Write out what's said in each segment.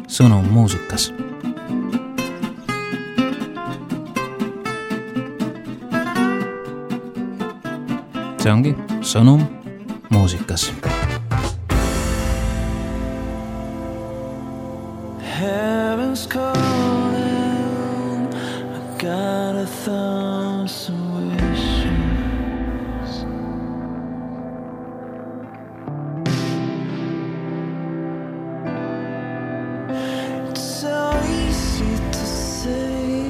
sõnum muusikas. See ongi sõnum muusikas. Heaven's calling, I got 1,000 wishes. It's so easy to say,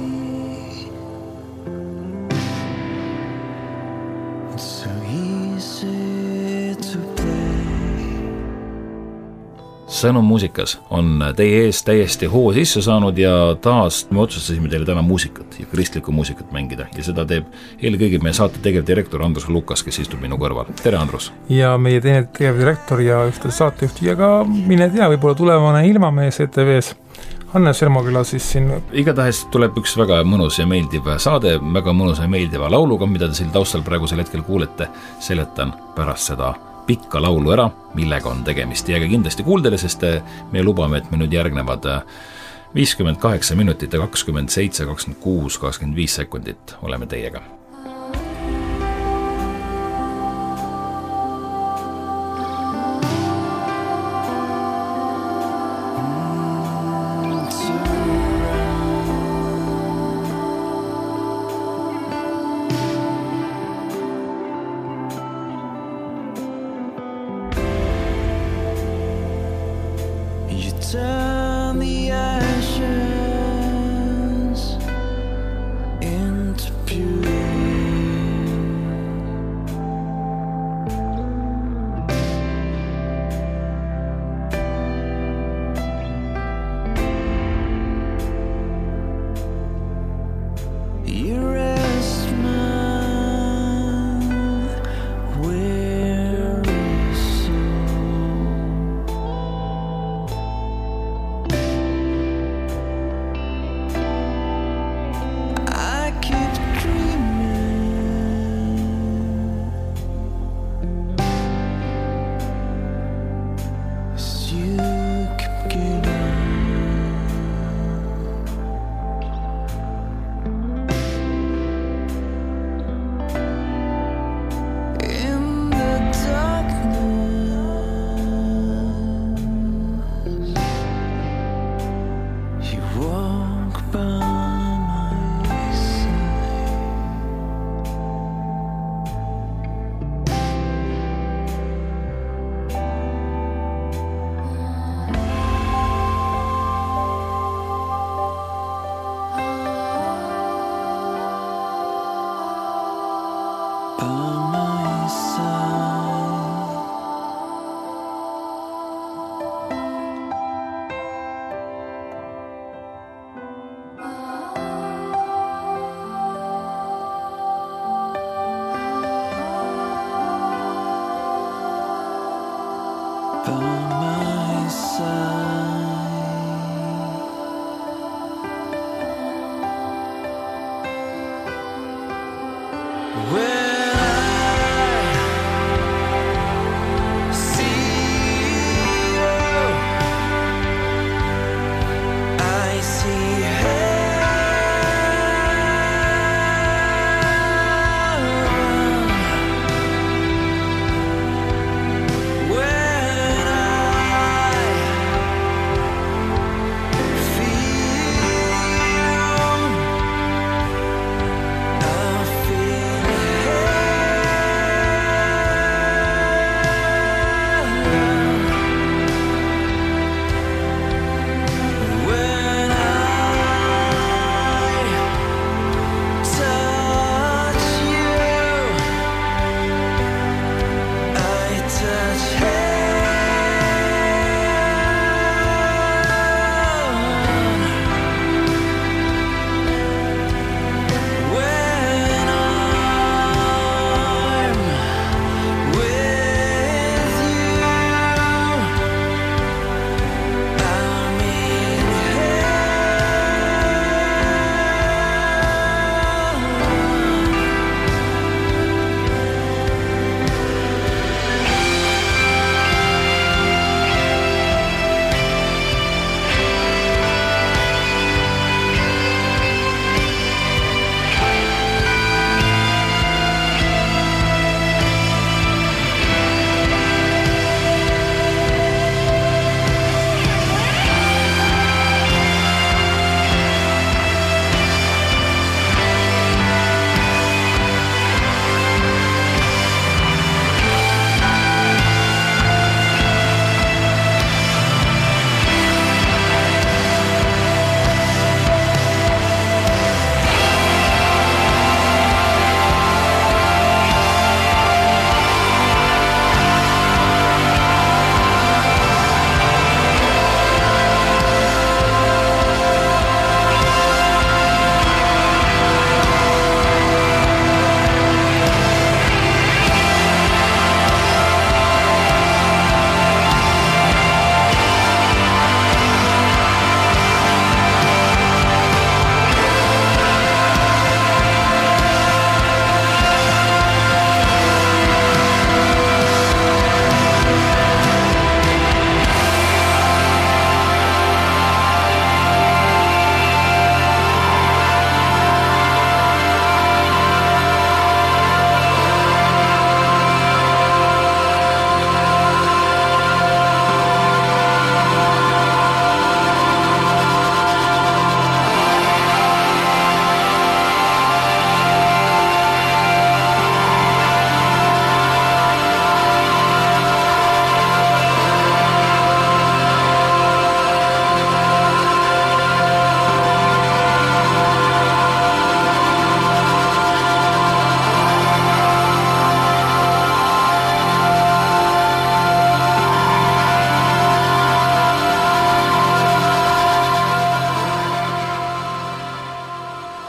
it's so easy to play. Sõnum muusikas on teie ees täiesti hoo sisse saanud ja taas me otsustasime teile täna muusikat ja kristlikku muusikat mängida ja seda teeb eelkõige meie saate tegevdirektor Andrus Lukas, kes istub minu kõrval. Tere, Andrus! Ja meie teine tegevdirektor ja ühte saatejuht ja ka mine tea, võib-olla tulevane ilmamees ETV-s Hannes Ermoküla siis siin. Igatahes tuleb üks väga mõnus ja meeldiv saade, väga mõnus ja meeldiva lauluga, mida te siin taustal praegusel hetkel kuulete, seletan pärast seda pikka laulu ära, millega on tegemist. Jääge kindlasti kuuldele, sest me lubame, et me nüüd järgnevad 58 minutit ja 27, 26, 25 sekundit oleme teiega. Turn the ashes into beauty. You rest my weary soul.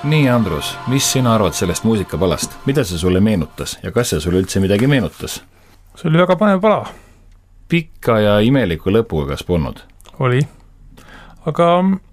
Nii, Andrus, mis sina arvad sellest muusikapalast? Mida see sulle meenutas ja kas see sulle üldse midagi meenutas? See oli väga panev pala. Pikka ja imeliku lõpuga kas polnud? Oli. Aga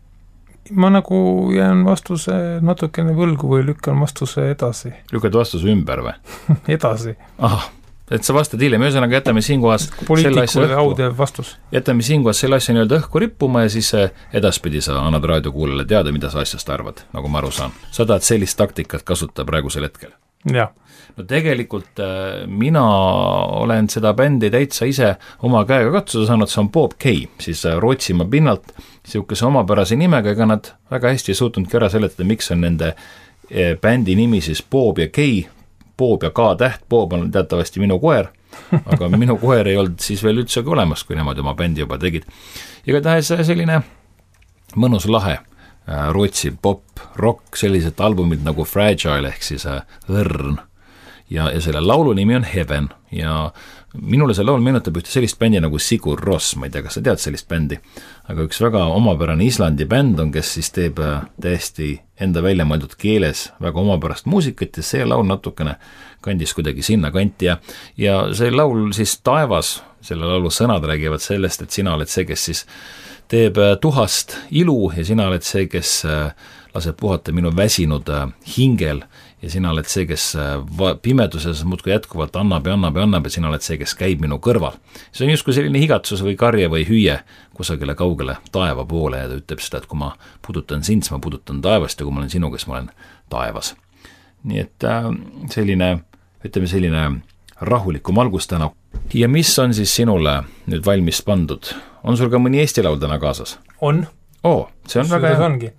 ma nagu jään vastuse natukene võlgu või lükkan vastuse edasi. Lükkad vastuse ümber või? Edasi. Aha, et sa vastad hiljem. Ühesõnaga jätame siinkohas poliitikule audev vastus. Jätame siinkohas selle asja nii-öelda õhku rippuma ja siis edaspidi sa annad raadiokuulele teada, mida sa asjast arvad, nagu ma aru saan. Sa tahad sellist taktikat kasutada praegusel hetkel? Jah. No tegelikult mina olen seda bändi täitsa ise oma käega katsuda saanud, see on Bob Kay, siis Rootsimaa pinnalt siukese omapärase nimega, ega nad väga hästi ei suutnudki ära seletada, miks on nende bändi nimi siis Bob ja Kay, Bob ja K täht, Bob on teatavasti minu koer, aga minu koer ei olnud siis veel üldsegi olemas, kui nemad oma bändi juba tegid. Igatahes selline mõnus lahe Rootsi pop, rock, sellised albumid nagu Fragile ehk siis õrn. Ja selle laulu nimi on Heaven ja minule see laul meenutab ühte sellist bändi nagu Sigur Rós, ma ei tea, kas sa tead sellist bändi, aga üks väga omapärane Islandi bänd on, kes siis teeb täiesti enda välja mõeldud keeles väga omapärast muusikat ja see laul natukene kandis kuidagi sinna kanti ja see laul siis Taevas, selle laulu sõnad räägivad sellest, et sina oled see, kes siis teeb tuhast ilu ja sina oled see, kes laseb puhata minu väsinud hingel ja sina oled see, kes pimeduses muudkui jätkuvalt annab ja sina oled see, kes käib minu kõrval. See on justkui selline higatsus või karje või hüüe kusagile kaugele taeva poole ja ta ütleb seda, et kui ma puudutan sind, siis ma puudutan taevast ja kui ma olen sinu, kes ma olen taevas. Nii et selline, ütleme selline rahulikum algus täna. Ja mis on siis sinule nüüd valmis pandud? On sul ka mõni Eesti laul täna kaasas? On. See on väga hea. Ongi.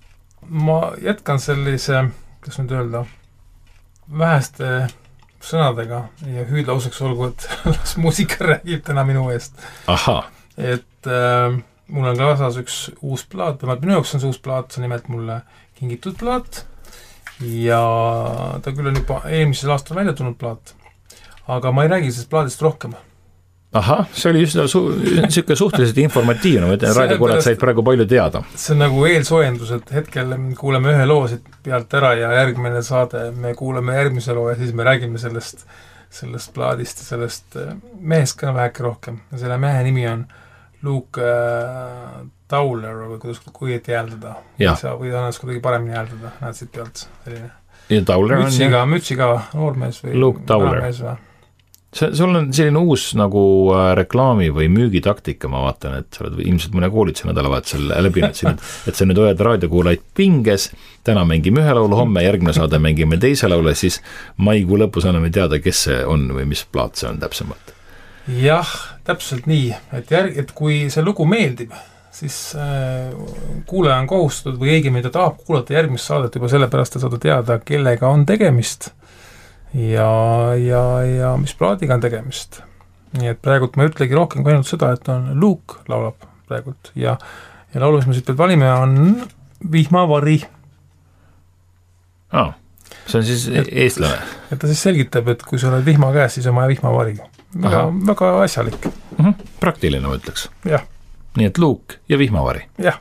Ma jätkan sellise, kas nüüd öelda, väheste sõnadega ja hüüdlauseks olgu, et las muusika räägib täna minu eest. Aha. Et mul on kaasas üks uus plaat, minu jaoks on see uus plaat, see on nimelt mulle kingitud plaat ja ta küll on juba eelmisel aastal välja tulnud plaat, aga ma ei räägi sellest plaadist rohkem. Aha, see oli just niisugune suhteliselt informatiivne, ma ütlen, raadiokuulajad said praegu palju teada. See on nagu eelsoojendus, et hetkel kuuleme ühe loo siit pealt ära ja järgmine saade, me kuuleme järgmise loo ja siis me räägime sellest plaadist ja sellest mehest ka väheke rohkem. Ja selle mehe nimi on Luke Tauler, või kui et jääldada. Sa võid annast kuidagi paremini jääldada, näed siit pealt selline. Ja Tauler on mütsiga noormees või Luke Tauler. Sul on selline uus nagu reklaami või müügitaktika, ma vaatan, et sa oled ilmselt mõne koolituse nädalavahetusel läbinud siin, et sa nüüd hoiad raadiokuulaid pinges, täna mängime ühe laulu, homme järgmine saade mängime teise laulu, siis maikuu lõpus anname teada, kes see on või mis plaat see on täpsemalt. Jah, täpselt nii, et kui see lugu meeldib, siis kuulaja on kohustatud või õigemini ta tahab kuulata järgmist saadet juba sellepärast, et saada teada, kellega on tegemist ja mis plaadiga on tegemist. Nii et praegult ma ütlegi rohkem kui ainult seda, et on Luke laulab praegult ja laulu, mis me siit pealt valime, on Vihmavari. See on siis eestlane. Et ta siis selgitab, et kui sa oled vihma käes, siis on vaja vihmavari. Väga asjalik. Praktiline, ma ütleks. Jah. Nii et Luke ja vihmavari. Jah.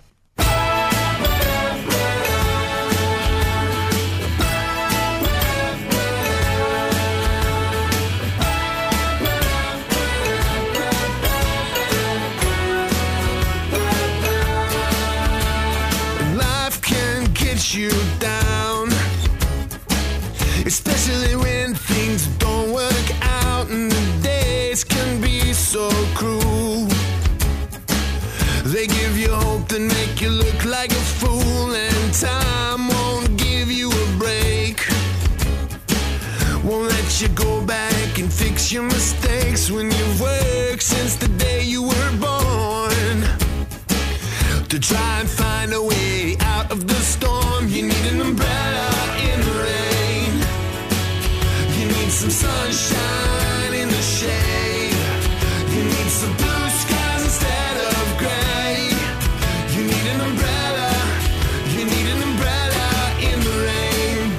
You down, especially when things don't work out and the days can be so cruel. They give you hope and make you look like a fool, and time won't give you a break, won't let you go back and fix your mistakes when you've worked since the day you were born to try and find a way out of the storm. You need an umbrella in the rain, you need some sunshine in the shade, you need some blue skies instead of gray, you need an umbrella, you need an umbrella in the rain.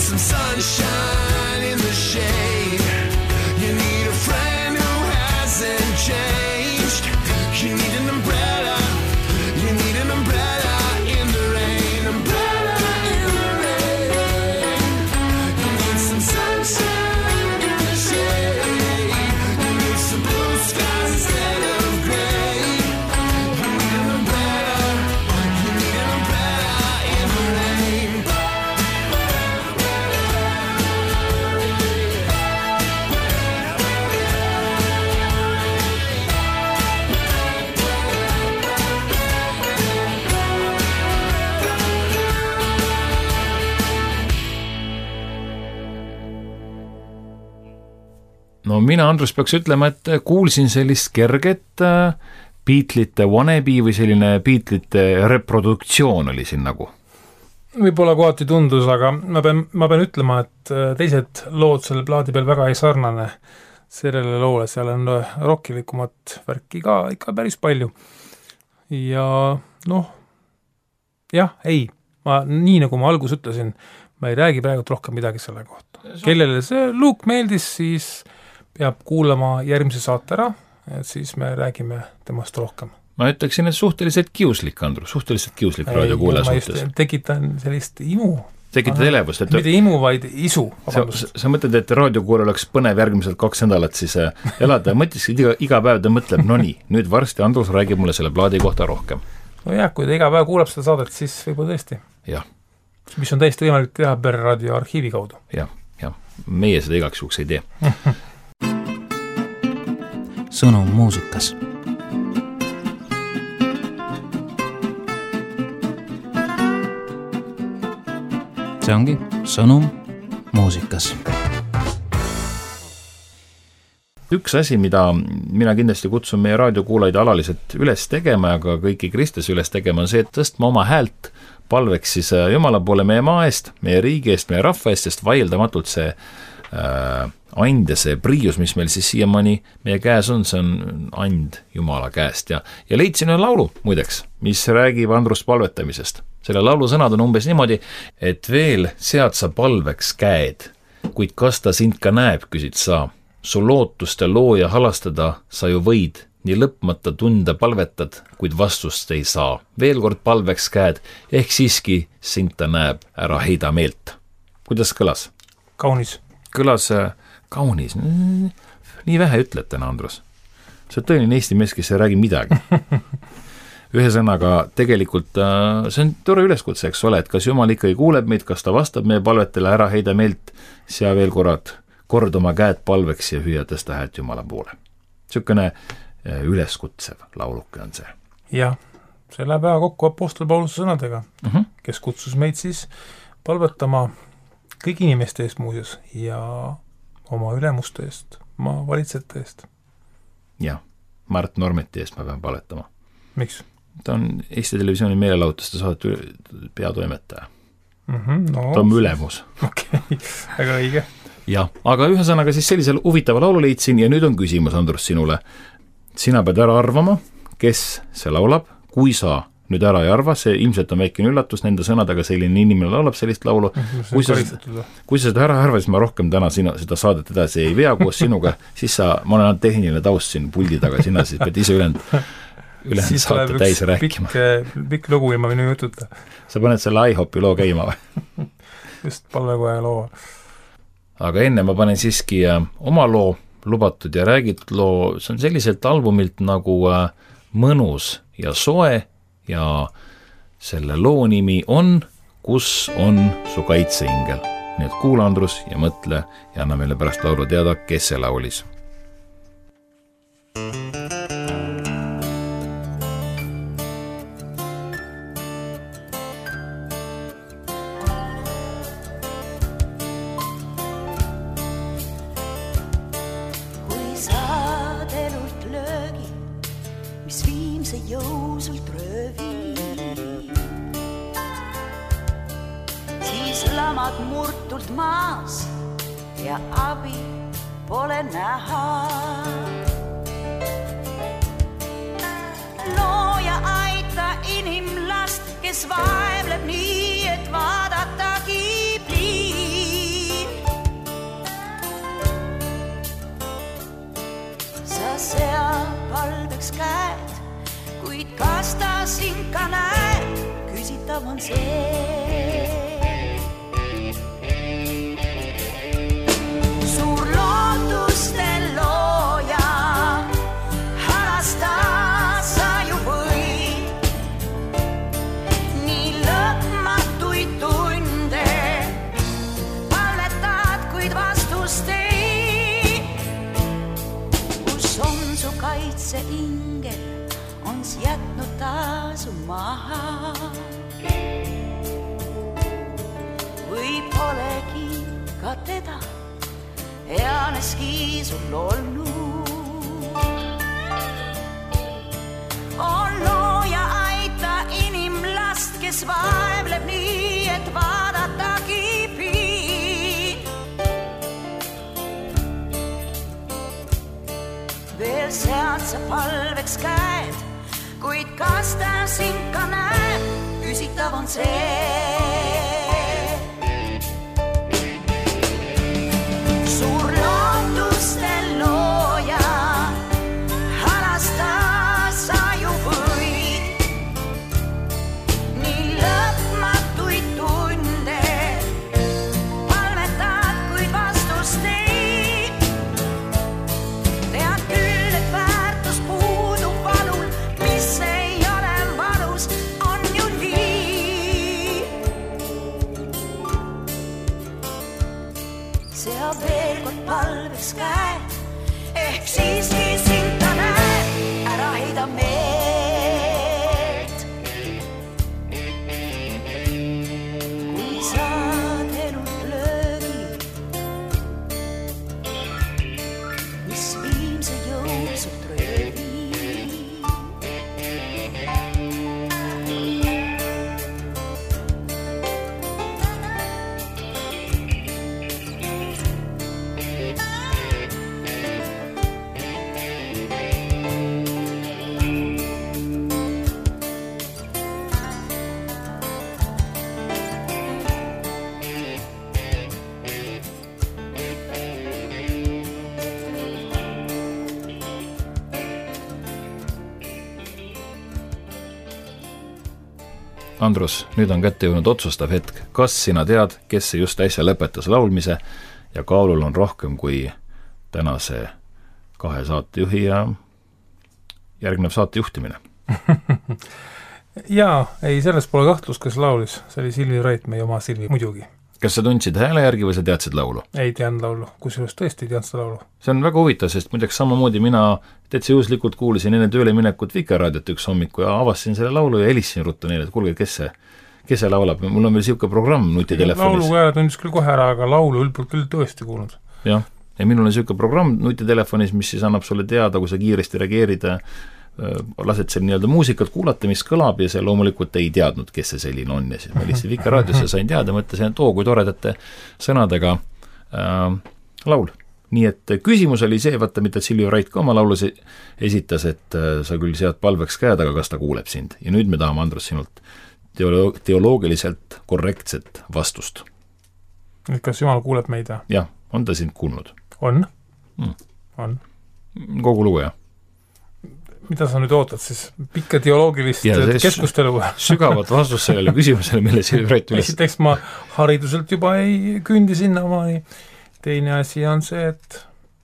some sunshine in the shade. You need a friend who hasn't changed. You need an umbrella. You need an umbrella in the rain. Umbrella in the rain. You need some sunshine in the shade. You need some blue skies instead of gray. You need an umbrella. You need an umbrella in the rain. No mina, Andrus, peaks ütlema, et kuulsin sellist kerget Beatlesite wannabe või selline Beatlesite reproduktsioon oli siin nagu. Võib-olla kohati tundus, aga ma pean ütlema, et teised lood selle plaadi peal väga ei sarnane sellele loole, seal on rokkilikumat värki ka ikka päris palju. Ja noh, jah, ei, nii nagu ma algus ütlesin, ma ei räägi praegu rohkem midagi selle kohta. Kellele see Luke meeldis, siis peab kuulama järgmise saate ära, et siis me räägime temast rohkem. Ma ütleksin, et suhteliselt kiuslik, Andrus, suhteliselt kiuslik raadiokuulaja suhtes. Ma just tekitan sellist imu. Tekitad elevust. Mitte imu, vaid isu. Sa mõtled, et raadiokuulaja oleks põnev järgmiselt 2 nädalat siis elada ja mõtlesid iga päev ta mõtleb, no nii, nüüd varsti Andrus räägib mulle selle plaadi kohta rohkem. No jah, kui ta iga päev kuulab seda saadet, siis võib-olla tõesti. Jah. Mis on täiesti võimalik teha per raadio arhiivi kaudu. Jah. Meie seda igaks juhuks ei tee. Sõnum muusikas. See ongi sõnum muusikas. Üks asi, mida mina kindlasti kutsun meie raadiokuulajaid alaliselt üles tegema, aga kõiki Kristus üles tegema, on see, et tõstma oma häält palveks siis Jumala poole meie maa eest, meie riigi eest, meie rahva eest, sest vaieldamatult see and ja see priius, mis meil siis siiamaani meie käes on, see on and Jumala käest ja leidsin ühe laulu muideks, mis räägib Andrus palvetamisest. Selle laulu sõnad on umbes niimoodi, et veel sead sa palveks käed, kuid kas ta sind ka näeb, küsid sa. Su lootuste looja halastada sa ju võid, nii lõpmata tunda palvetad, kuid vastust ei saa. Veel kord palveks käed, ehk siiski sind ta näeb, ära heida meelt. Kuidas kõlas? Kaunis. Kõlas kaunis. Nii vähe ütled täna, Andrus. See on tõeline eesti mees, kes ei räägi midagi. Ühesõnaga, tegelikult see on tore üleskutse, eks ole, et kas Jumal ikkagi kuuleb meid, kas ta vastab meie palvetele, ära heida meelt, sea veel kord oma käed palveks ja hüüa tõsta häält Jumala poole. Sükene üleskutsev lauluke on see. Jah, see läheb väga kokku Apostel Pauluse sõnadega, kes kutsus meid siis palvetama kõigi inimeste eest muuseas ja oma ülemuste eest, oma valitsejate eest. Jah, Mart Normeti eest ma pean palvetama. Miks? Ta on Eesti Televisiooni meelelahutuste saate peatoimetaja. No, ta on ülemus. Okei, väga õige. Jah, aga ühesõnaga siis sellisel huvitava laulu leidsin ja nüüd on küsimus, Andrus, sinule. Sina pead ära arvama, kes see laulab, kui sa nüüd ära ei arva, see ilmselt on väikene üllatus, nende sõnadega selline inimene laulab sellist laulu. Kui sa seda ära arva, siis ma rohkem täna seda saadet edasi ei vea koos sinuga, siis ma olen tehniline taust siin puldi taga, sina siis pead ise ülejäänud saate täis rääkima. Pikk lugu ilma minu jututa. Sa paned selle iHopi loo käima või? Just palvekoja loo. Aga enne ma panen siiski oma loo, lubatud ja räägitud loo, see on selliselt albumilt nagu Mõnus ja soe ja selle loo nimi on Kus on su kaitseingel. Nii et kuula, Andrus, ja mõtle ja anna meile pärast laulu teada, kes see laulis. Murtult maas ja abi pole näha. Looja aita inimlast, kes vaevleb nii, et vaadatagi pliis. küsitav on see. Suur lootuste looja, harasta sa ju võid. Nii lõpmatuid tunde palvetad, kuid vastust ei. Kus on su kaitseingel, on jätnud tasu maha. Või polegi ka teda eaneski sul olnud. On looja aita inimlast, kes vaevleb nii, et vaadatagi piin. Veel sealt sa palveks käed, kuid kas ta sind ka näeb, küsitav on see. Suur lootuste looja, harasta sa ju võid. Nii lõpmatuid tunde palvetad, kuid vastust ei. Tead küll, et väärtus puudub valul, mis ei ole valus, on ju nii. Sea veel kord palveks käed, ehk siiski sind ta näeb, ära heida meelt. Kui saad elult löögi, mis viimse jõusult röögi. Andrus, nüüd on kätte jõudnud otsustav hetk. Kas sina tead, kes see just äsja lõpetas laulmise ja kaalul on rohkem kui tänase 2 saatejuhi ja järgnev saate juhtimine? Jaa, ei, sellest pole kahtlust, kes laulis. See oli Silvi Rait, meie oma Silvi muidugi. Kas sa tundsid hääle järgi või sa teadsid laulu? Ei teadnud laulu, kusjuures tõesti ei teadnud seda laulu. See on väga huvitav, sest muideks samamoodi mina täitsa juhuslikult kuulisin enne tööle minekut Vikerraadiot üks hommiku ja avastasin selle laulu ja helistasin ruttu neile, et kuulge, kes see laulab. Mul on veel siuke programm nutitelefonis. Laulu hääle tundis küll kohe ära, aga laulu ülbult küll tõesti kuulnud. Jah, ja minul on siuke programm nutitelefonis, mis siis annab sulle teada, kui sa kiiresti reageerida, lased seal nii-öelda muusikat kuulata, mis kõlab ja see loomulikult ei teadnud, kes see selline on ja siis ma lihtsalt Vikerraadiosse sain teada, mõtlesin, et kui toredate sõnadega laul. Nii et küsimus oli see, vaata, mida Silvi Rait ka oma laulus esitas, et sa küll sead palveks käed, aga kas ta kuuleb sind. Ja nüüd me tahame, Andrus, sinult teoloogiliselt korrektset vastust. Kas Jumal kuuleb meid? Jah, on ta sind kuulnud? On. On. Kogu lugu, jah? Mida sa nüüd ootad siis? Pikka teoloogilist keskustelu? Sügavat vastust sellele küsimusele, mille Silvi Rait üles. Esiteks ma hariduselt juba ei kündi sinna omani. Teine asi on see, et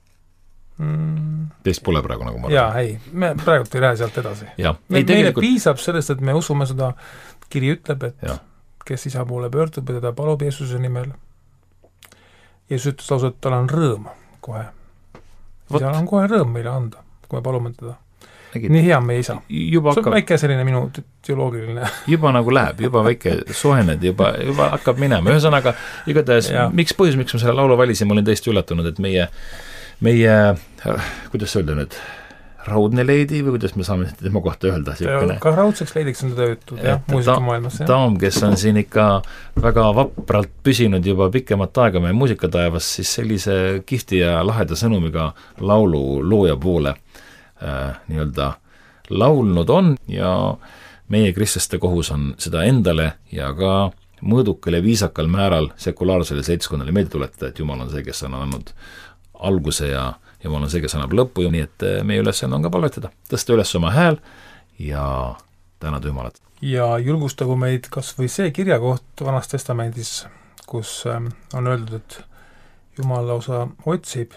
teist pole praegu, nagu ma jaa, ei, me praegu ei lähe sealt edasi. Meile piisab sellest, et me usume seda, kiri ütleb, et kes isa poole pöördub ja teda palub Jeesuse nimel. Jeesus ütles lausa, et tal on rõõm kohe. Isal on kohe rõõm meile anda, kui me palume teda. Nii hea meie isa. See on väike selline minu teoloogiline. Juba nagu läheb, juba väike sohened, juba hakkab minema. Ühesõnaga, igatahes, miks ma selle laulu valisin, ma olin tõesti üllatunud, et meie, kuidas öelda nüüd, raudne leidi või kuidas me saame tema kohta öelda? Ka raudseks leidiks on teda öeldud, muusikamaailmas. Taam, kes on siin ikka väga vapralt püsinud juba pikemat aega meie muusikataevas, siis sellise kihvti ja laheda sõnumiga laulu looja poole nii-öelda laulnud on ja meie kristlaste kohus on seda endale ja ka mõõdukal ja viisakal määral sekulaarsele seltskonnale meelde tuletada, et Jumal on see, kes on andnud alguse ja Jumal on see, kes annab lõppu, nii et meie ülesanne on ka palvetada, tõsta üles oma hääl ja tänada Jumalat. ja julgustagu meid kas või see kirjakoht Vanas Testamendis, kus on öeldud, et Jumal lausa otsib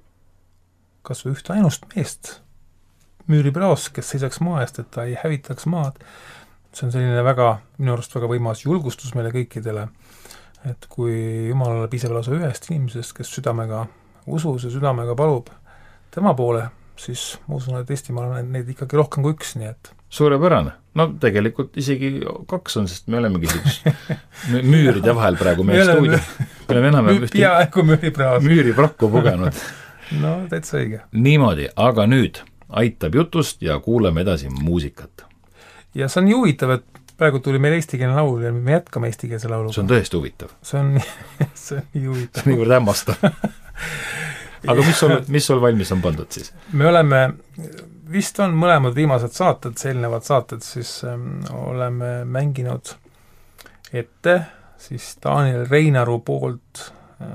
kas või ühte ainust meest müüripraos, kes seisaks maa eest, et ta ei hävitaks maad. See on selline minu arust väga võimas julgustus meile kõikidele, et kui Jumalale piisab lausa ühest inimesest, kes südamega usus ja südamega palub tema poole, siis ma usun, et Eestimaal on neid ikkagi rohkem kui üks, nii et suurepärane. No tegelikult isegi 2 on, sest me olemegi müüride vahel praegu meie stuudio. Me oleme enam peaaegu müüriprakku pugenud. No, täitsa õige. Niimoodi, aga nüüd aitab jutust ja kuuleme edasi muusikat. Ja see on nii huvitav, et praegu tuli meil eestikeelne laul ja me jätkame eestikeelse lauluga. See on tõesti huvitav. See on nii huvitav. See on niivõrd hämmastav. Aga mis sul valmis on pandud siis? Me oleme, vist on mõlemad viimased saated, eelnevad saated, siis oleme mänginud ette siis Daniel Reinaru poolt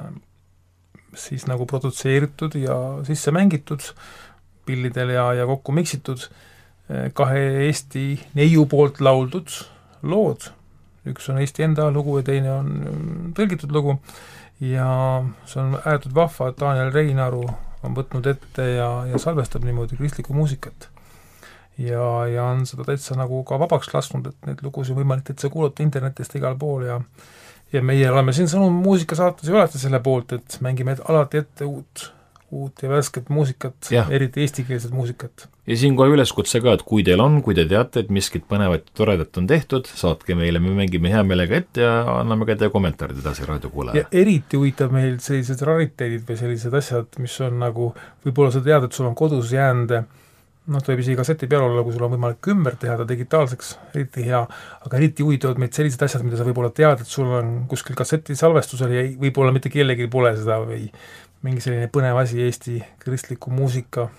siis nagu produtseeritud ja sisse mängitud pillidel ja kokku miksitud 2 Eesti neiu poolt lauldud lood. Üks on Eesti enda lugu ja teine on tõlgitud lugu ja see on ääretult vahva, et Daniel Reinaru on võtnud ette ja salvestab niimoodi kristlikku muusikat. Ja on seda täitsa nagu ka vabaks lasknud, et neid lugusid on võimalik täitsa kuulata internetist igal pool ja meie oleme siin Sõnum muusikasaates ja olete selle poolt, et mängime alati ette uut ja värsket muusikat, eriti eestikeelset muusikat. Ja siin kohe üleskutse ka, et kui teil on, kui te teate, et miskit põnevat toredat on tehtud, saatke meile, me mängime hea meelega ette ja anname ka teie kommentaarid edasi raadiokuulajale. Ja eriti huvitab meil sellised rariteedid või sellised asjad, mis on nagu, võib-olla sa tead, et sul on kodus jäänud, ta võib isegi kasseti peal olla, kui sul on võimalik ümber teha ta digitaalseks, eriti hea, aga eriti huvitavad meid sellised asjad, mida sa võib-olla tead, et sul on kuskil kasseti salvestusel ja võib-olla mitte kellelgi pole seda või mingi selline põnev asi Eesti kristliku muusika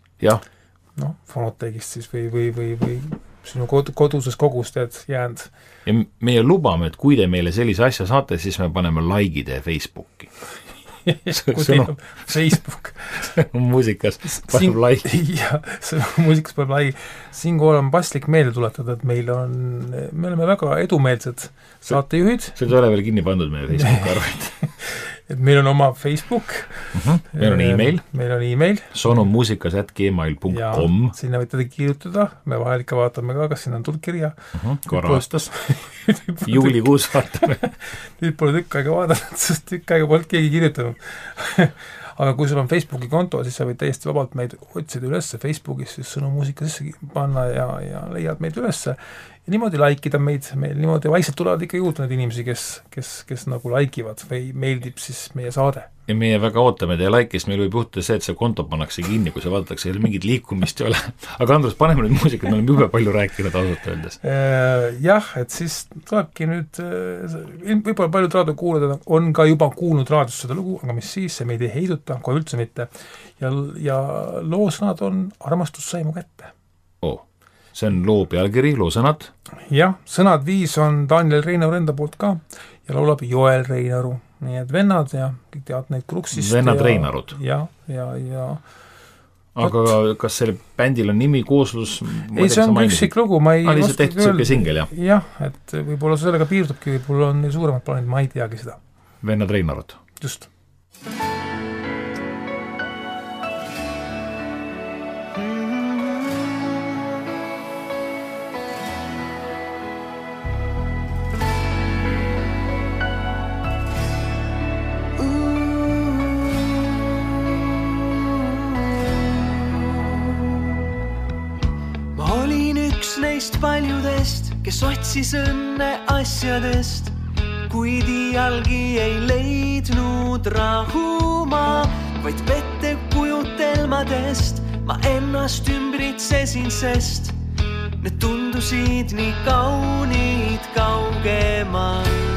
fonoteegist siis või sinu koduses kogus tead jäänud. Ja meie lubame, et kui te meile sellise asja saate, siis me paneme like'ide Facebooki. Facebook muusikas paneb like. Ja, muusikas paneb like. Siinkohal on paslik meelde tuletada, et me oleme väga edumeelsed saatejuhid. See ei ole veel kinni pandud meie Facebook arvaid. Et meil on oma Facebook. Meil on e-mail. Meil on e-mail. sonummusikas@gmail.com. Sinna võite kirjutada. Me vahel ikka vaatame ka, kas sinna on tulnud kirja. Korra aastas. Juulikuus vaatame. Nüüd pole tükk aega vaadanud, sest tükk aega polnud keegi kirjutanud. Aga kui sul on Facebooki konto, siis sa võid täiesti vabalt meid otsida ülesse Facebookis, siis Sõnum muusika sisse panna ja leiad meid ülesse. Ja niimoodi laikida meid, niimoodi vaikselt tulevad ikka juurde need inimesi, kes nagu laikivad või meeldib siis meie saade. Ja meie väga ootame teie laikist, meil võib juhtuda see, et see konto pannakse kinni, kui see vaadatakse, mingit liikumist ei ole. Aga Andrus, paneme nüüd muusikat, me oleme jube palju rääkinud ausalt öeldes. Jah, et siis tulebki nüüd, võib-olla paljud raadiokuulajad on ka juba kuulnud raadios seda lugu, aga mis siis, see meid ei heiduta, kohe üldse mitte. Ja loo sõnad on Armastus sai mu kätte. See on loo pealkiri, loo sõnad? Jah, sõnad 5 on Daniel Reinaru enda poolt ka ja laulab Joel Reinaru. Nii et vennad ja kõik teavad neid Kruksist. Vennad Reinarud. Ja. Aga kas selle bändil on nimi, kooslus? Ei, see on üksik lugu, ma ei oska tehtud selline singel, jah? Jah, et võib-olla sellega piirdubki, võib-olla on neil suuremad plaanid, ma ei teagi seda. Vennad Reinarud. Just. Paljudest, kes otsis õnne asjadest, kuid iialgi ei leidnud rahuma, vaid pettekujutelmadest ma ennast ümbritsesin, sest need tundusid nii kaunid kaugemalt.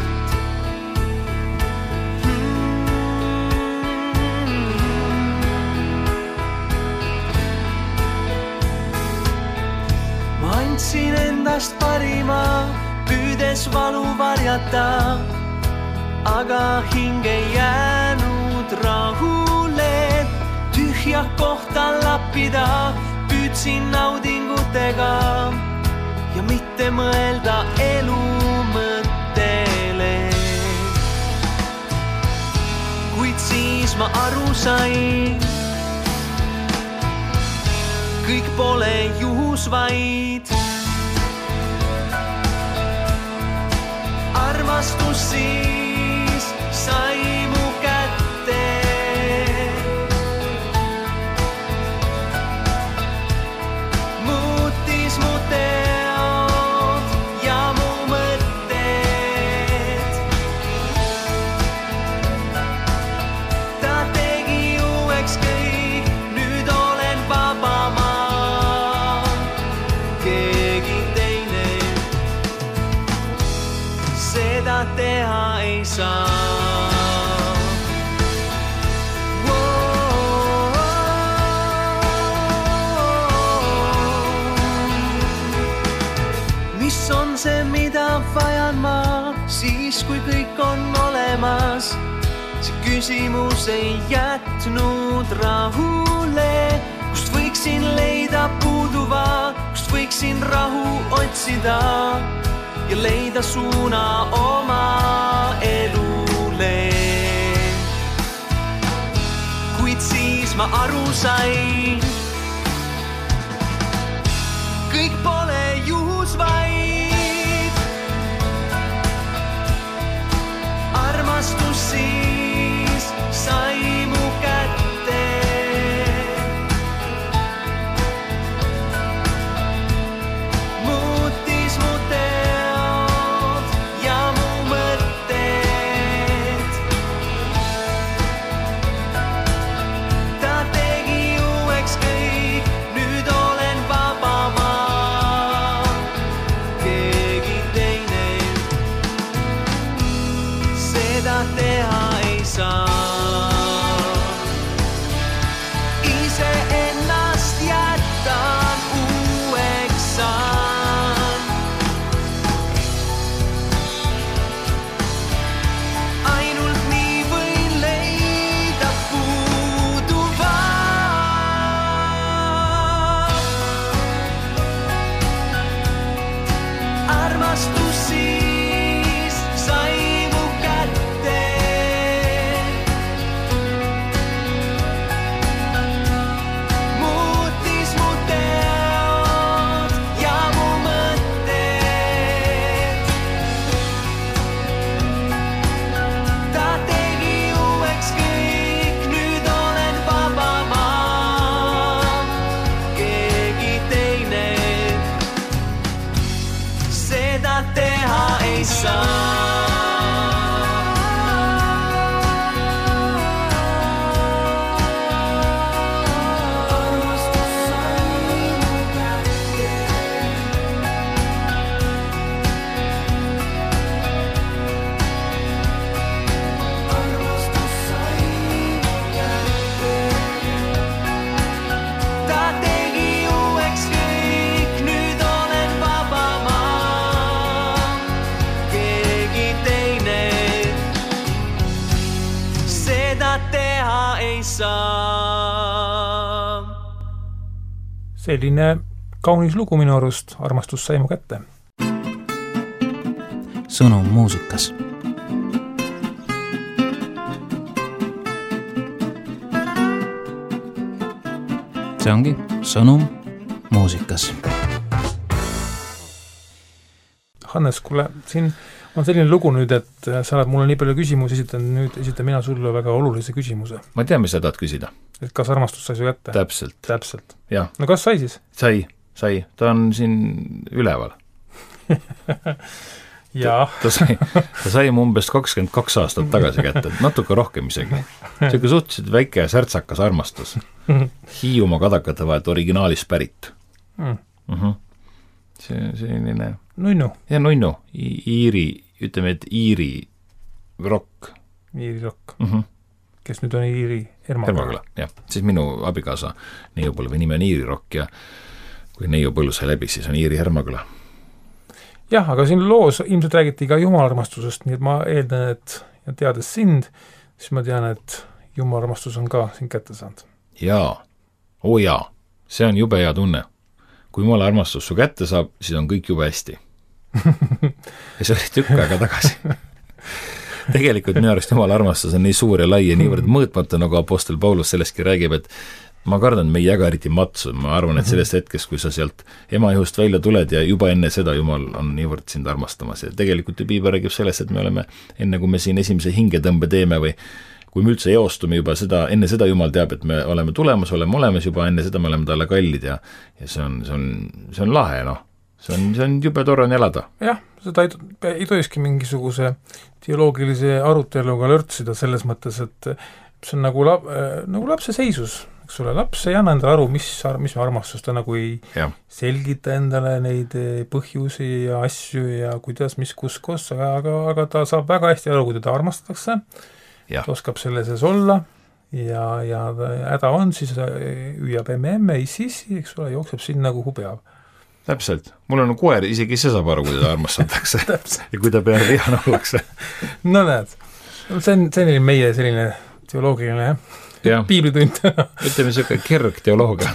Andsin endast parima, püüdes valu varjata, aga hing ei jäänud rahule. Tühja kohta lappida, püüdsin naudingutega ja mitte mõelda elu mõttele. Kuid siis ma aru sain, kõik pole juhus vaid. Armastus siis sai mu kätte. Muutis mu teod ja mu mõtted. Ta tegi uueks kõik, nüüd olen vaba ma. Keegi teine seda teha ei saa. Mis on see, mida vajan ma siis, kui kõik on olemas? See küsimus ei jätnud rahule. Kust võiksin leida puuduva, kust võiksin rahu otsida ja leida suuna oma elule. Kuid siis ma aru sain, kõik pole juhus vaid. Armastus siis sai mu kätte. Muutis mu teod ja mu mõtted. Ta tegi uueks kõik, nüüd olen vaba ma. Keegi teine seda teha ei saa. Ise ennast jätan uueks saan. Ainult nii võin leida puuduva. Armastus siis sai mu kätte. Muutis mu teod ja mu mõtted. Ta tegi uueks kõik, nüüd olen vaba ma. Keegi teine seda teha ei saa. Ta tegi uueks kõik, nüüd olen vaba ma. Keegi teine seda teha ei saa. selline kaunis lugu minu arust, Armastus sai mu kätte. Sõnum muusikas. See ongi Sõnum muusikas. Hannes, kuule, siin on selline lugu nüüd, et sa oled mulle nii palju küsimusi esitanud, nüüd esitan mina sulle väga olulise küsimuse. ma tean, mis sa tahad küsida. Et kas Armastus sai su kätte? Täpselt. Jah. No kas sai siis? Sai. Ta on siin üleval. Jah. Ta sai mu umbes 22 aastat tagasi kätte, natuke rohkem isegi. See kui suhteliselt väike ja särtsakas armastus. Hiiumaa kadakate vahelt originaalis pärit. See selline... Nunnu. Ja nunnu. Ütleme, et Iiri rock. Iiri rock. Kes nüüd on Iiri Hermaküla. Jah. Siis minu abikaasa neiupõlve nime on Iiri rock ja kui neiupõlv sai läbi, siis on Iiri Hermaküla. Jah, aga siin loos ilmselt räägiti ka jumalarmastusest, nii et ma eeldan, et teades sind, siis ma tean, et jumalarmastus on ka sind kätte saanud. Jaa. See on jube hea tunne. Kui jumalarmastus su kätte saab, siis on kõik jube hästi. ja see oli tükk aega tagasi. Tegelikult minu arust Jumala armastus on nii suur ja lai ja niivõrd mõõtmatu, nagu Apostel Paulus sellestki räägib, et ma kardan, me ei jaga eriti matsu, ma arvan, et sellest hetkest, kui sa sealt ema ihust välja tuled ja juba enne seda Jumal on niivõrd sind armastamas ja tegelikult ju piibel räägib sellest, et me oleme, enne kui me siin esimese hingetõmbe teeme või kui me üldse eostume juba seda, enne seda Jumal teab, et me oleme tulemas, oleme olemas juba, enne seda me oleme talle kallid ja see on lahe, noh. See on jube tore on elada. Jah, seda ei tohiski mingisuguse teoloogilise aruteluga lörtsida selles mõttes, et see on nagu lapse seisus, eks ole, laps ei anna endale aru, mis me armastus, ta nagu ei selgita endale neid põhjusi ja asju ja kuidas, mis kus, aga ta saab väga hästi aru, kui teda armastatakse, ta oskab selle sees olla ja häda on, siis hüüab emme, issi, eks ole, jookseb sinna, kuhu peab. Täpselt. Mul on koer, isegi see saab aru, kui teda armastatakse ja kui ta peale vihane ollakse. No näed, see oli meie selline teoloogiline piiblitund. Ütleme niisugune kergteoloogia.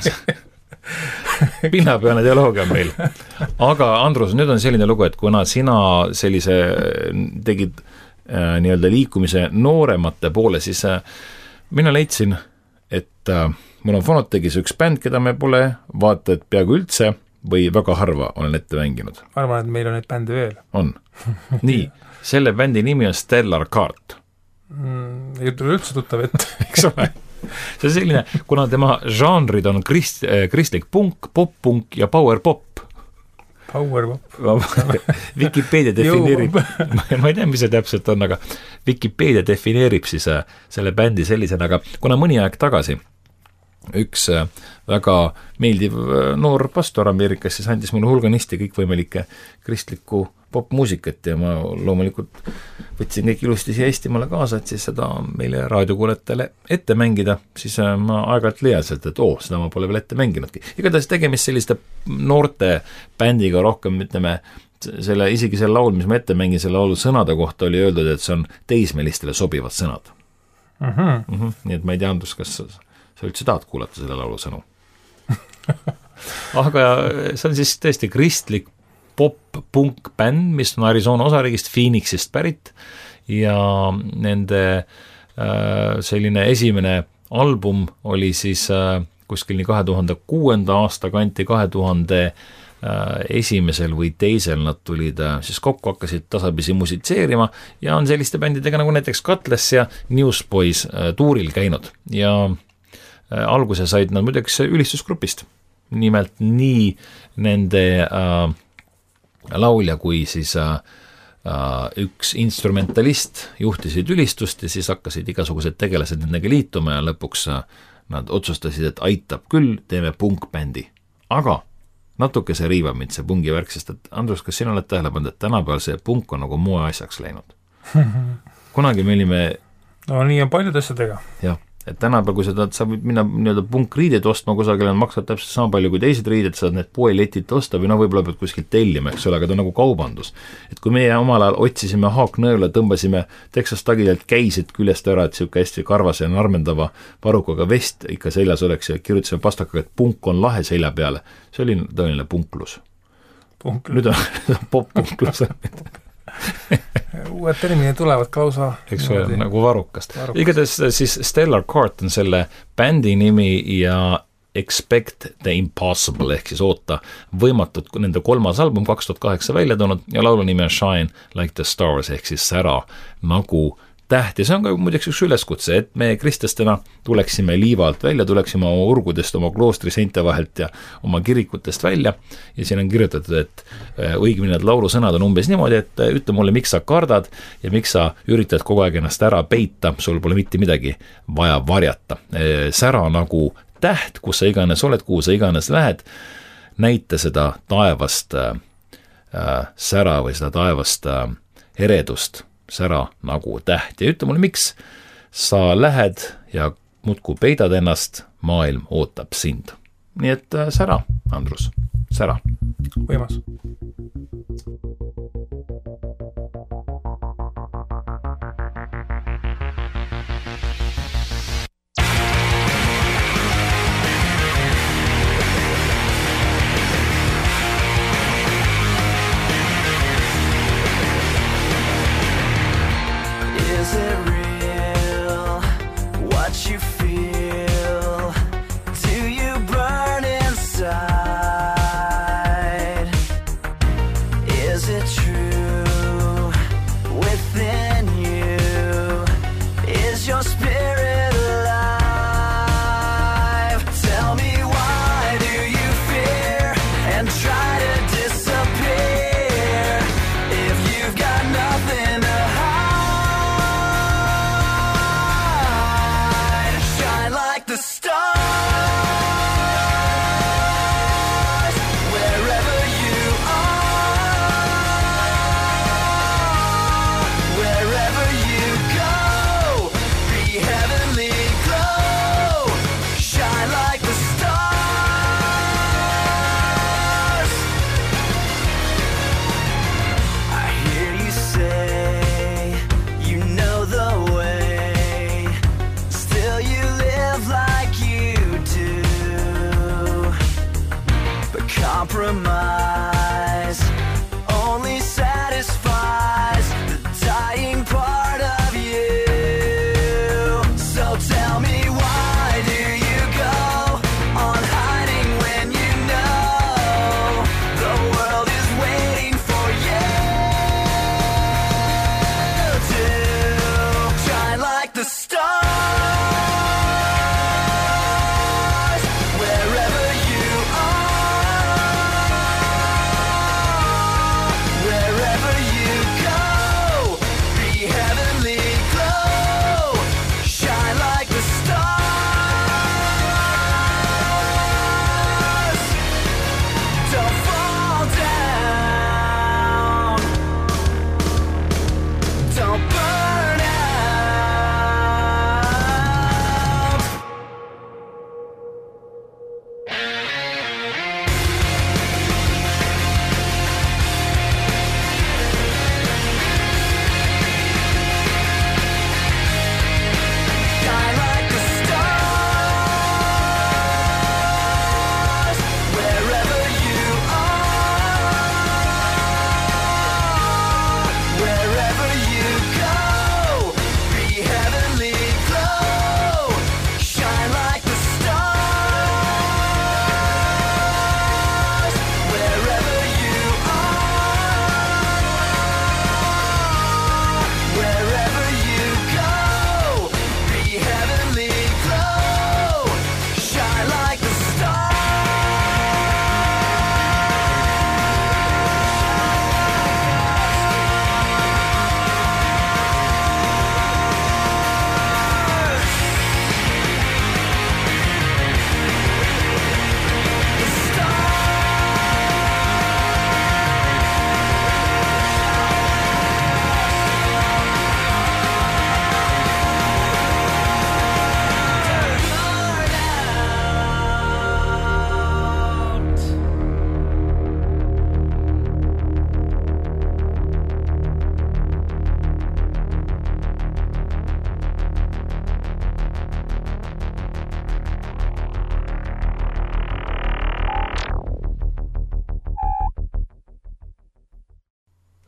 Pinnapeane teoloogia on meil. Aga Andrus, nüüd on selline lugu, et kuna sina sellise tegid nii-öelda liikumise nooremate poole, siis mina leidsin, et mul on Fonotegis üks bänd, keda me pole vaata, et peaaegu üldse või väga harva olen ette mänginud. Ma arvan, et meil on neid bändi veel. On. Nii, selle bändi nimi on Stellar Cart. Ei tule üldse tuttav ette. Eks ole? See on selline, kuna tema žanrid on kristlik punk, pop-punk ja power-pop. Power-pop. Wikipedia defineerib, ma ei tea, mis see täpselt on, aga Wikipedia defineerib siis selle bändi sellisena, aga kuna mõni aeg tagasi üks väga meeldiv noor pastor Ameerikas siis andis mulle hulganisti kõikvõimalikke kristlikku popmuusikat ja ma loomulikult võtsin kõik ilusti siia Eestimaale kaasa, et siis seda meile raadiokuulajatele ette mängida, siis ma aeg-ajalt leiaselt, et seda ma pole veel ette mänginudki. Igatahes tegemist selliste noorte bändiga rohkem, ütleme, isegi selle laul, mis ma ette mängin, selle laulu sõnade kohta oli öeldud, et see on teismelistele sobivad sõnad. Nii et ma ei tea, Andrus, kas sa üldse tahad kuulata selle laulu sõnu. Aga see on siis tõesti kristlik pop-punk-bänd, mis on Arizona osariigist Phoenixist pärit ja nende selline esimene album oli siis kuskil nii 2006. aasta kanti, 2001. või teisel nad tulid siis kokku, hakkasid tasapisi musitseerima ja on selliste bändidega nagu näiteks Cutlass ja Newsboys tuuril käinud ja alguse said nad muideks ülistusgrupist. Nimelt nii nende laulja kui siis üks instrumentalist juhtisid ülistust ja siis hakkasid igasugused tegelased nendega liituma ja lõpuks nad otsustasid, et aitab küll, teeme punkbändi. Aga natuke see riivab mind, see pungi värk, sest et Andrus, kas sina oled tähele pannud, et tänapäeval see punk on nagu moeasjaks läinud? Kunagi me olime... No nii on paljud asjadega. Jah. Et tänapäeval, kui sa tahad, sa võid minna nii-öelda punkriided ostma kusagile, maksavad täpselt sama palju kui teised riided, saad need poeletit osta või võib-olla pead kuskilt tellima, eks ole, aga ta on nagu kaubandus. Et kui meie omal ajal otsisime haaknõela, tõmbasime Texas tagidelt käisid küljest ära, et siuke hästi karvase ja narmendava parukaga vest ikka seljas oleks ja kirjutasime pastakaga, et punk on lahe selja peale. See oli tõeline punklus. Nüüd on pop-punklus. Uued terminid tulevad kausa. Eks ole, nagu varukast. Igatahes siis Stellar Cart on selle bändi nimi ja Expect the Impossible ehk siis oota võimatut nende 3. album 2008 välja toonud ja laulu nimi on Shine Like the Stars ehk siis sära nagu täht ja see on ka muideks üks üleskutse, et me kristlastena tuleksime liivalt välja, tuleksime oma urgudest, oma kloostri seinte vahelt ja oma kirikutest välja ja siin on kirjutatud, et õigemini need laulusõnad on umbes niimoodi, et ütle mulle, miks sa kardad ja miks sa üritad kogu aeg ennast ära peita, sul pole mitte midagi vaja varjata. Sära nagu täht, kus sa iganes oled, kuhu sa iganes lähed, näita seda taevast sära või seda taevast eredust, sära nagu täht ja ütle mulle, miks sa lähed ja muudkui peidad ennast, maailm ootab sind. Nii et sära, Andrus, sära. Võimas.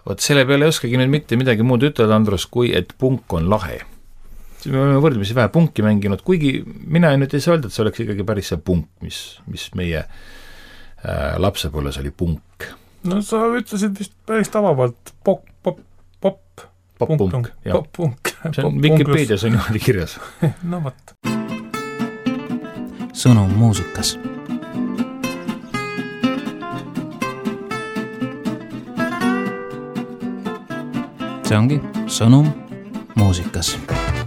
Vot selle peale ei oskagi nüüd mitte midagi muud ütelda, Andrus, kui et punk on lahe. Me oleme võrdlemisi vähe punki mänginud, kuigi mina nüüd ei saa öelda, et see oleks ikkagi päris see punk, mis meie lapsepõlves oli punk. No sa ütlesid vist päris tavavalt pop-punk. See on Wikipedias on niimoodi kirjas. No võt. Sõnum muusikas. See ongi sõnum muusikas.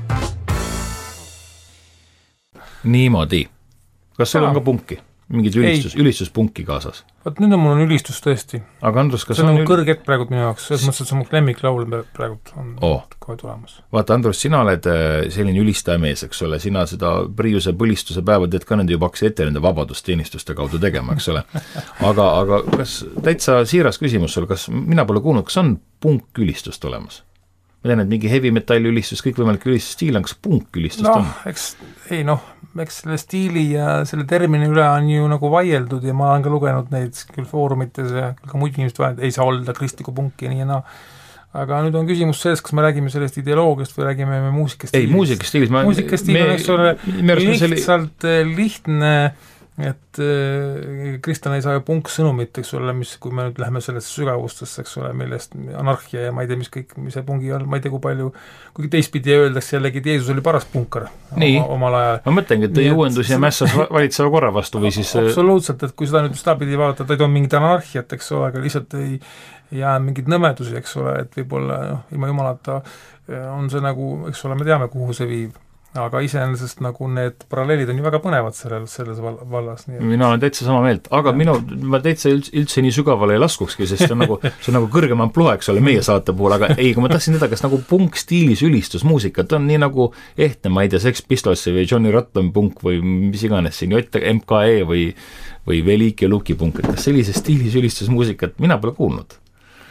Niimoodi. Kas sul on ka punki? Mingid ülistuspunki kaasas? Vaat nüüd mul on ülistus tõesti. Aga Andrus, kas see on kõrget praegult minu jaoks, selles mõttes, et see on mu lemmiklaul praegult on kohe tulemas. Vaata, Andrus, sina oled selline ülistajamees, eks ole, sina seda Priiuse põlistuse päeva teed ka nende juba hakkas ette nende vabadusteenistuste kaudu tegema, eks ole. Aga kas täitsa siiras küsimus sul, kas mina pole kuulnud, kas on punk ülistust olemas? Ma tean, et mingi heavy metalli ülistus, kõik võimalik ülistusstiil on, kas punk ülistust on? Eks selle stiili ja selle termini üle on ju nagu vaieldud ja ma olen ka lugenud neid küll foorumites ja küll ka muid inimesed vaid, ei saa olla kristlikku punki ja nii ja naa. Aga nüüd on küsimus selles, kas me räägime sellest ideoloogiast või räägime me muusikastiilist. Ei, muusikastiilis. Muusikastiil on, eks ole, lihtsalt lihtne, et kristlane ei saa ju punksõnumit, eks ole, mis, kui me nüüd läheme sellest sügavustesse, eks ole, millest anarhia ja ma ei tea, mis see pungi all, ma ei tea, kui palju, kuigi teistpidi öeldakse jällegi, et Jeesus oli paras punkar omal ajal. Ma mõtlengi, et tõi uuendus ja mässas valitseva korra vastu või siis... Absoluutselt, et kui seda nüüd seda pidi vaadata, ta ei too mingit anarhiat, eks ole, aga lihtsalt ei jää mingid nõmedusi, eks ole, et võib-olla ilma jumalata on see nagu, eks ole, me teame, kuhu see viib. Aga iseenesest nagu need paralleelid on ju väga põnevad selles vallas. Mina olen täitsa sama meelt, aga ma täitsa üldse nii sügavale ei laskukski, sest see on nagu kõrgem ampluaa, eks ole, meie saate puhul, aga ei, kui ma tahtsin teda, kas nagu punk-stiilis ülistusmuusikat on nii nagu ehtne, ma ei tea, Sex Pistolsi või Johnny Rotten punk või mis iganes siin, Jott MKE või Veliki ja Luki punk, et kas sellise stiilis ülistusmuusikat mina pole kuulnud?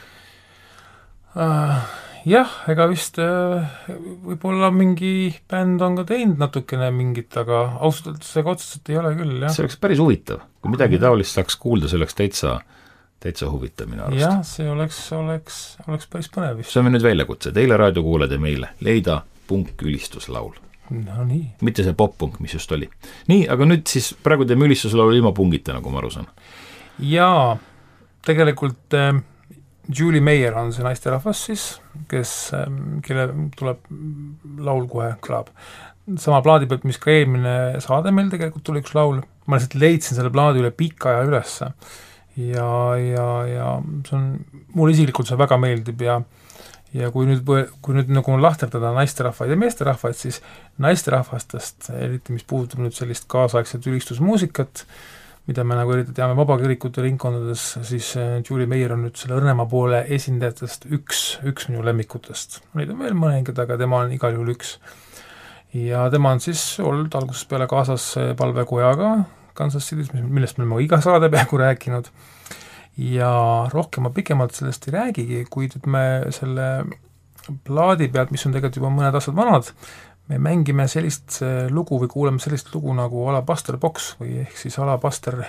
Jah, ega vist võib-olla mingi bänd on ka teinud natukene mingit, aga ausalt seega otseselt ei ole küll, jah. See oleks päris huvitav, kui midagi taolist saaks kuulda, see oleks täitsa huvitav minu arust. Jah, see oleks päris põnev vist. See on nüüd väljakutse, teile raadiokuulajad ja meile, leida punk-ülistuslaul. No nii. Mitte see pop-punk, mis just oli. Nii, aga nüüd siis praegu teeme ülistuslaul ilma pungita, nagu ma aru saan. Jaa, tegelikult... Julie Meyer on see naisterahvas siis, kelle tuleb laul kohe kõlab. Sama plaadi pealt, mis ka eelmine saade meil tegelikult tuli üks laul, ma lihtsalt leidsin selle plaadi üle pika aja ülesse ja see on, mulle isiklikult see väga meeldib ja kui nüüd nagu lahterdada naisterahvaid ja meesterahvaid, siis naisterahvastest, eriti mis puudutab nüüd sellist kaasaegset ülistusmuusikat, mida me nagu eriti teame vabakirikute ringkondades, siis Julie Meyer on nüüd selle õrnema poole esindajatest üks minu lemmikutest. Neid on veel mõningad, aga tema on igal juhul üks. Ja tema on siis olnud algusest peale kaasas palvekojaga Kansas City's, millest me oleme iga saade peaaegu rääkinud. Ja rohkem ma pikemalt sellest ei räägigi, kuid me selle plaadi pealt, mis on tegelikult juba mõned aastad vanad, me mängime sellist lugu või kuuleme sellist lugu nagu Alabaster Box või ehk siis Alabaster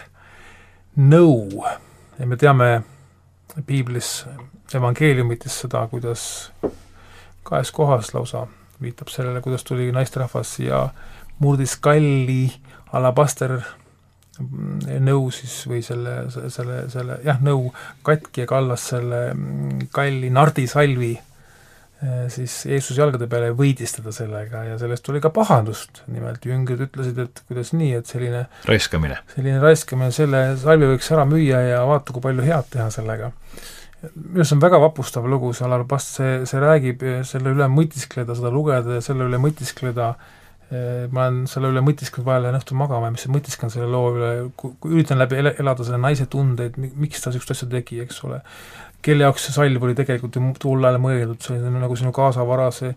Nõu. Ja me teame piiblis evangeeliumitis seda, kuidas 2 kohas lausa viitab sellele, kuidas tuli naisterahvas ja murdis kalli Alabaster Nõu siis või selle nõu katki ja kallas selle kalli nardisalvi siis Jeesus jalgade peale võidistada sellega ja sellest tuli ka pahandust. Nimelt jüngrid ütlesid, et kuidas nii, et selline raiskamine, selle salvi võiks ära müüa ja vaata, kui palju head teha sellega. Minu on väga vapustav lugu, see räägib selle üle mõtiskleda, seda lugeda ja selle üle mõtiskleda. Ma olen selle üle mõtisklenud vahel õhtul magama ja mis mõtiskan selle loo üle, kui üritan läbi elada selle naise tundeid, miks ta sellist asja tegi, eks ole. Kelle jaoks see salv oli tegelikult tuul ajal mõeldud, see on nagu sinu kaasavara, see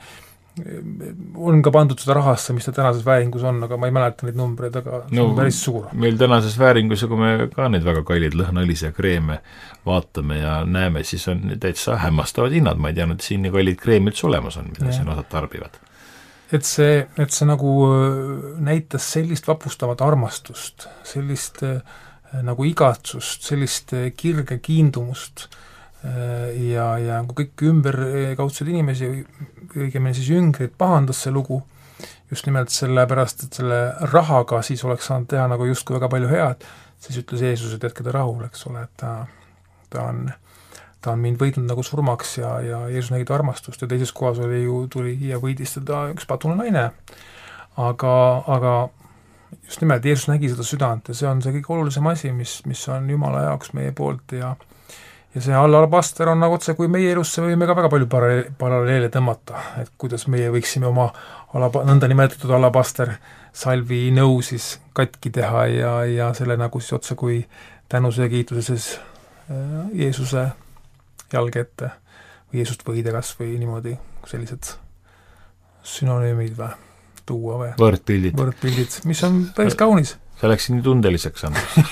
on ka pandud seda rahasse, mis ta tänases vääringus on, aga ma ei mäleta neid numbreid, aga see on päris suur. Meil tänases vääringus, kui me ka neid väga kallid lõhnaõlisi ja kreeme vaatame ja näeme, siis on täitsa hämmastavad hinnad, ma ei teadnud, siin nii kallid kreemid olemas on, mida siin osad tarbivad. Et see nagu näitas sellist vapustavat armastust, sellist nagu igatsust, sellist kirge kiindumust ja kui kõik ümberkaudsed inimesi, õigemini siis jüngrid pahandas see lugu, just nimelt sellepärast, et selle rahaga siis oleks saanud teha nagu justkui väga palju head, siis ütles Jeesus, et jätke ta rahul, eks ole, et ta on mind võidnud nagu surmaks ja Jeesus nägi ta armastust ja teises kohas tuli ja võidis teda üks patune naine. Aga just nimelt Jeesus nägi seda südant ja see on see kõige olulisem asi, mis on Jumala jaoks meie poolt ja see alabaster on nagu otse, kui meie elusse võime ka väga palju paralleele tõmmata, et kuidas meie võiksime oma nõnda nimetatud alabaster salvi nõu siis katki teha ja selle nagu siis otse kui tänuse ja kiituse siis Jeesuse jalge ette või Jeesust võida kas või niimoodi sellised sünonüümid või tuua või võrdpildid, mis on päris kaunis. See läks nii tundeliseks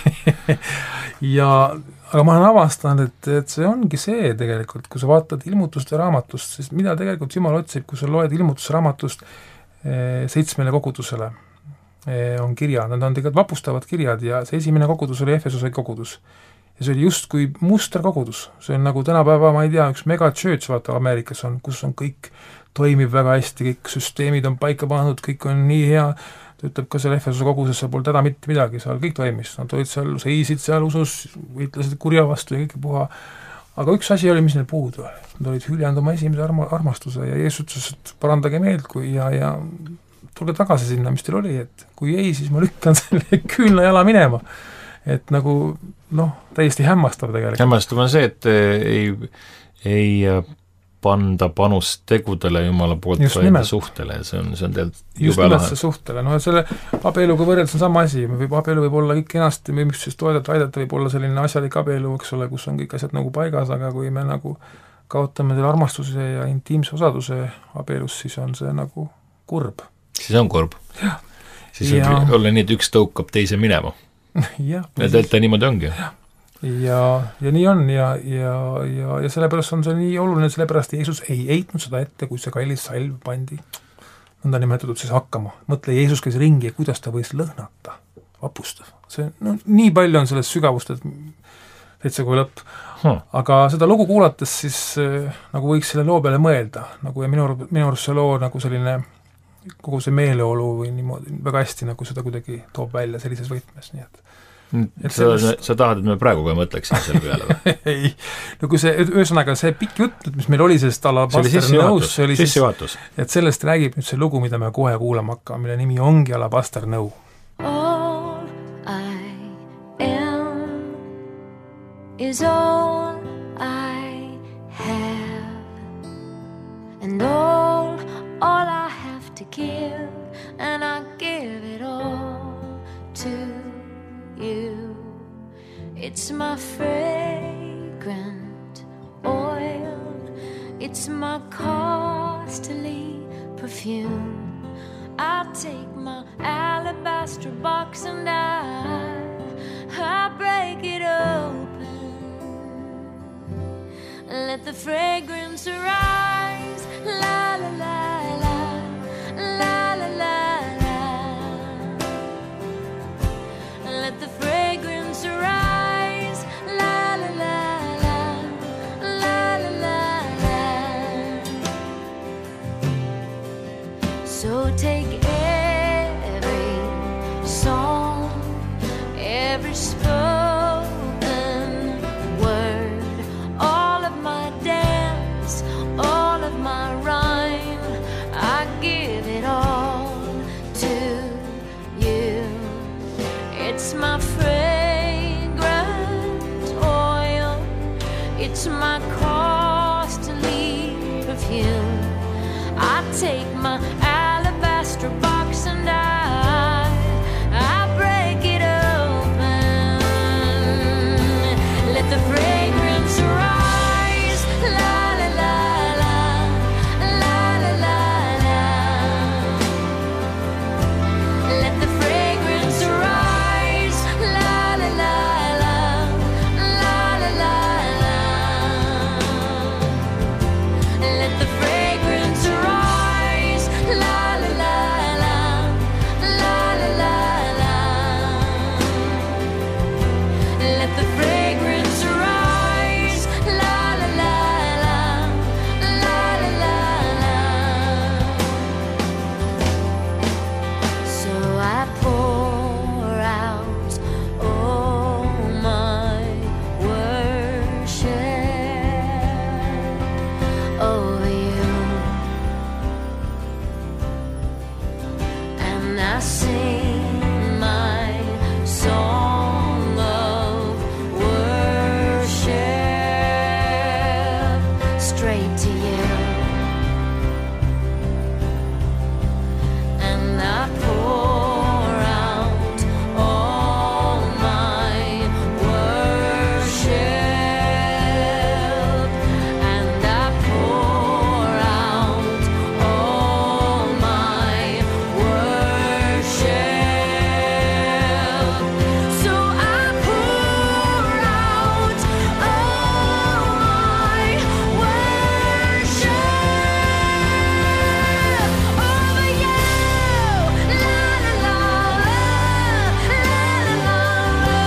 aga ma olen avastanud, et see ongi see tegelikult, kui sa vaatad ilmutuste raamatust, siis mida tegelikult Jumal otsib, kui sa loed ilmutuste raamatust 7 kogudusele on kirjad, nad on tegelikult vapustavad kirjad ja see esimene kogudus oli Efesuse kogudus. Ja see oli justkui musterkogudus, see on nagu tänapäeva, ma ei tea, üks megachurch, vaata Ameerikas on, kus on kõik toimib väga hästi, kõik süsteemid on paika pandud, kõik on nii hea, ta ütleb ka seal Efesuse kogudusesse polnud häda mitte midagi, seal kõik toimis, nad olid seal, seisid seal usus, võitlesid kurja vastu ja kõike puha, aga üks asi oli, mis neil puudu, nad olid hüljanud oma esimese armastuse ja Jeesus ütles, et parandage meelt ja tulge tagasi sinna, mis teil oli, et kui ei, siis ma lükkan selle küünla jala minema. Et nagu, täiesti hämmastav tegelikult. Hämmastav on see, et ei panda panust tegudele Jumala poolt vaid suhtele, see on tegelikult just nimelt see suhtele, selle abieluga võrreldes on sama asi, abielu võib olla kõik kenasti, võib siis toedata, aidata, võib olla selline asjalik abielu, eks ole, kus on kõik asjad nagu paigas, aga kui me nagu kaotame selle armastuse ja intiimse osaduse abielus, siis on see nagu kurb. Siis on kurb. Siis võib olla nii, et üks tõukab teise minema. Ja ta niimoodi ongi. Ja nii on ja sellepärast on see nii oluline, sellepärast Jeesus ei heitnud seda ette, kui see kallis salv pandi nõnda nimetatud siis hakkama. Mõtle, Jeesus käis ringi ja kuidas ta võis lõhnata, vapustav. See, nii palju on sellest sügavust, et täitsa kui lõpp. Aga seda lugu kuulates siis nagu võiks selle loo peale mõelda, nagu ja minu arust see loo nagu selline kogu see meeleolu või niimoodi väga hästi nagu seda kuidagi toob välja sellises võtmes, nii et sa tahad, et me praegu ka mõtleksime selle peale või? Ei, kui see, ühesõnaga see pikk jutt, mis meil oli sellest alabaster nõus, see oli sissejuhatus. Et sellest räägib nüüd see lugu, mida me kohe kuulama hakkame, mille nimi ongi alabaster nõu. All I am is all I have and all I have to give and I give it all to you. It's my fragrant oil, it's my costly perfume. I'll take my alabaster box and I'll break it open. Let the fragrance rise, la la la la, la la la la. Let the fragrance rise, la la la la, la la la la. So take every song, every spoken word, all of my dance, all and I sing my song of worship straight to you, and I pour out all my worship, and I pour out all my worship. So I pour out all my worship over you. La la la la, la la la.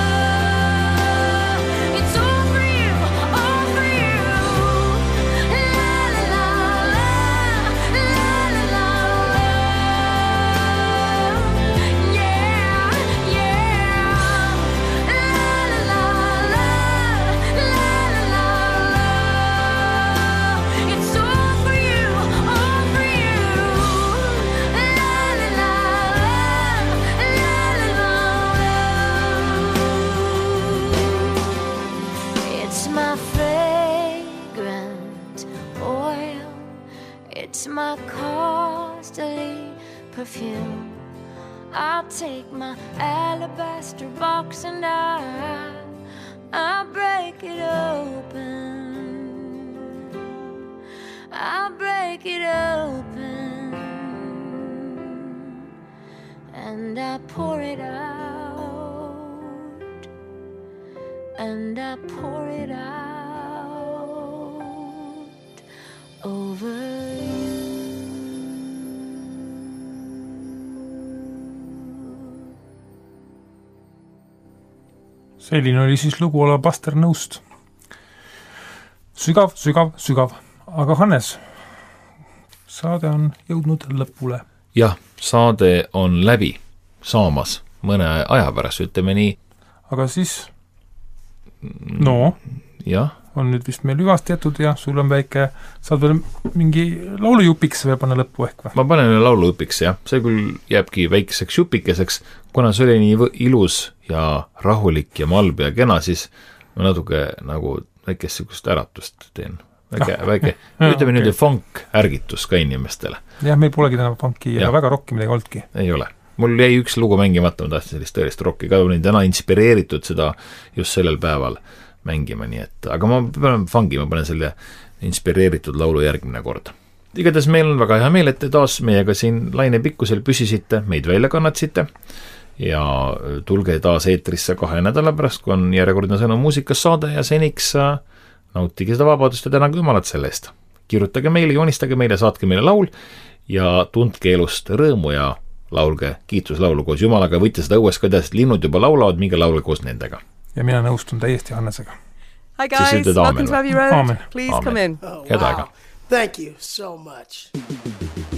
It's all for you, all for you. La la la la, la la la. Yeah, yeah. La la la la, la la la. It's all for you, all for you. La la la la. It's my fragrant oil, it's my costly perfume. I'll take my alabaster box and I'll break it open. I'll break it open, and I pour it out, and I pour it out over you. Selline oli siis lugu Alabaster nõust. Sügav, sügav, sügav. Aga Hannes, saade on jõudnud lõpule. jah, saade on läbi saamas mõne aja pärast, ütleme nii. Aga siis, no, jah, on nüüd vist meil hüvasti jätud ja sul on väike, saad veel mingi laulujupiks veel panna lõppu ehk või? ma panen üle lauluõpiks, jah, see küll jääbki väikeseks jupikeseks, kuna see oli nii ilus ja rahulik ja malb ja kena, siis ma natuke nagu väikest sükust äratust teen. Väike, ütleme nüüd funk ärgitus ka inimestele. jah, meil polegi täna funki ja väga rocki midagi olnudki. Ei ole. Mul jäi üks lugu mängimata, ma tahtsin sellist tõelist rocki ka, olin täna inspireeritud seda just sellel päeval mängima, nii et, aga ma panen funki, ma panen selle inspireeritud laulu järgmine kord. Igatahes meil on väga hea meel, et te taas meiega siin laine pikkusel püsisite, meid välja kannatsite ja tulge taas eetrisse 2 nädala pärast, kui on järjekordne Sõnum muusikas saade ja seniks nautige seda vabadust ja tänage Jumalat selle eest. Kirjutage meile, joonistage meile, saatke meile laul ja tundke elust rõõmu ja laulge kiituslaulu koos Jumalaga, võite seda õues ka teha, sest linnud juba laulavad, minge laulge koos nendega. Ja mina nõustun täiesti Hannesega. Hi guys, welcome to Abbey Road. Amen. Please come in. Head aega. Thank you so much.